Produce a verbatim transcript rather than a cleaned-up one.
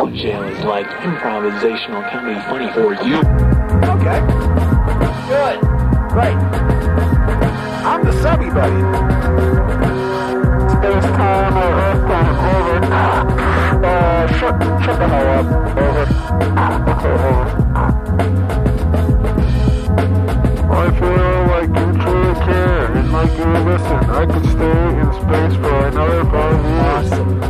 Boat Jail is like improvisational comedy funny for you. Okay. Good. Great. I'm the subby buddy. Space time or Earth time, over. Uh, shut, shut the hell up. Over. Okay, over. I feel like you truly care and like you listen. I could stay in space for another five years. Awesome.